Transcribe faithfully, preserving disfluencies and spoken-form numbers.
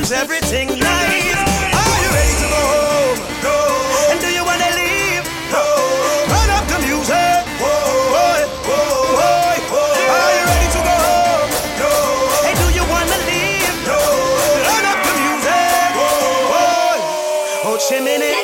seems everything nice. Are you ready to go home? No. And do you wanna leave? No. Turn up the music. Whoa, whoa, whoa, whoa. Are you ready to go home? No. Hey, do you wanna leave? No. Turn up the music. Whoa, whoa. Oh, chimney.